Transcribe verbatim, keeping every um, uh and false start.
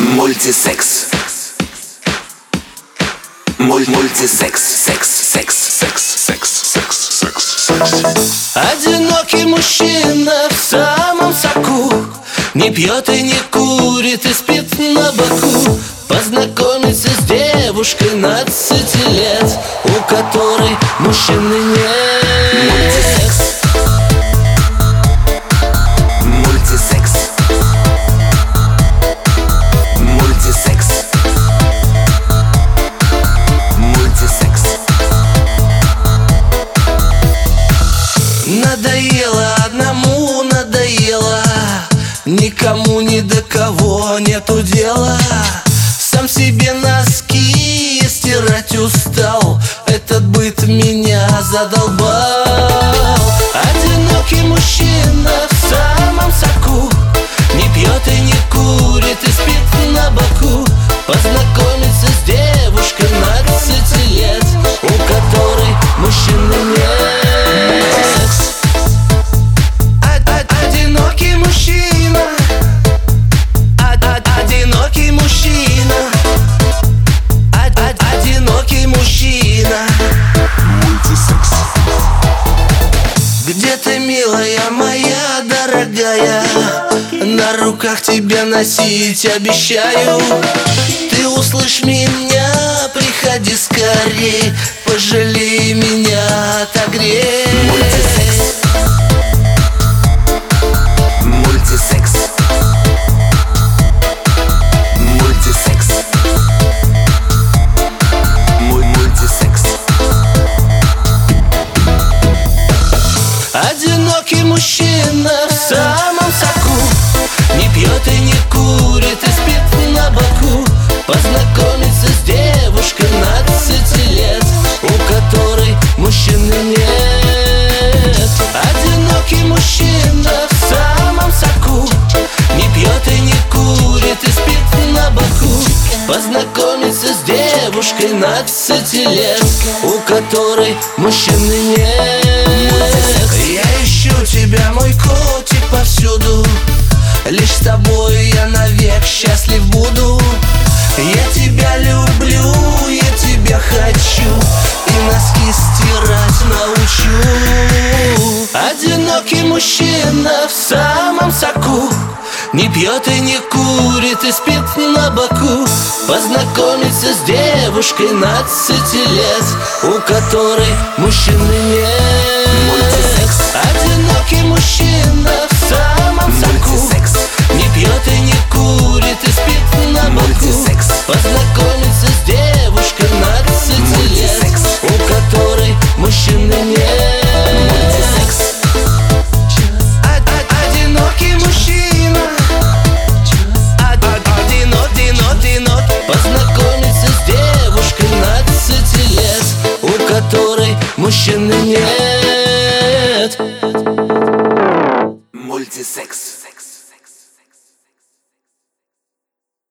Мультисекс. Муль мультисекс, секс, секс, секс, секс, секс, секс, секс. Одинокий мужчина в самом соку, не пьет и не курит и спит на боку. Познакомиться с девушкой двенадцати лет, у которой мужчины нет. Мультисекс. Мультисекс. Мультисекс. Мультисекс. Надоело одному, надоело, никому ни до кого нету дела. Сам себе носки стирать устал, этот быт меня задолбал. Одинокий мужчина в самом соку, не пьет и не курит и спит на боку. Познакомиться с девушкой двенадцати лет, у которой мужчины нет. Одинокий мужчина, одинокий мужчина, одинокий мужчина. Мультисекс. Где ты, милая моя дорогая? На руках тебя носить обещаю. Ты услышь меня, приходи скорей, пожалей меня, отогрей. Мультисекс. Мультисекс. Мультисекс. Муль мультисекс. Одинокий мужчина в самом соку, не пьет и не курит и спит на боку. Познакомиться с девушкой двенадцати лет, у которой мужчины нет. Одинокий мужчина в самом соку, не пьет и не курит и спит на боку. Познакомиться с девушкой двенадцати лет, у которой мужчины нет. Я ищу тебя, мой котик, повсюду, лишь с тобой я навек счастлив буду. Я тебя люблю, я тебя хочу, и носки стирать научу. Одинокий мужчина в самом соку, не пьет и не курит и спит на боку. Познакомиться с девушкой двенадцати лет, у которой мужчины нет. Мультисекс. Одинокий мужчина в самом соку, Мультисекс. не пьет и не курит и спит на боку. Мультисекс. Познакомиться с девушкой двенадцати лет, Мультисекс. у которой мужчины нет. Мультисекс. Одинокий мужчина, один, один, один, познакомиться с девушкой двенадцати лет, у которой мужчины нет. Мультисекс.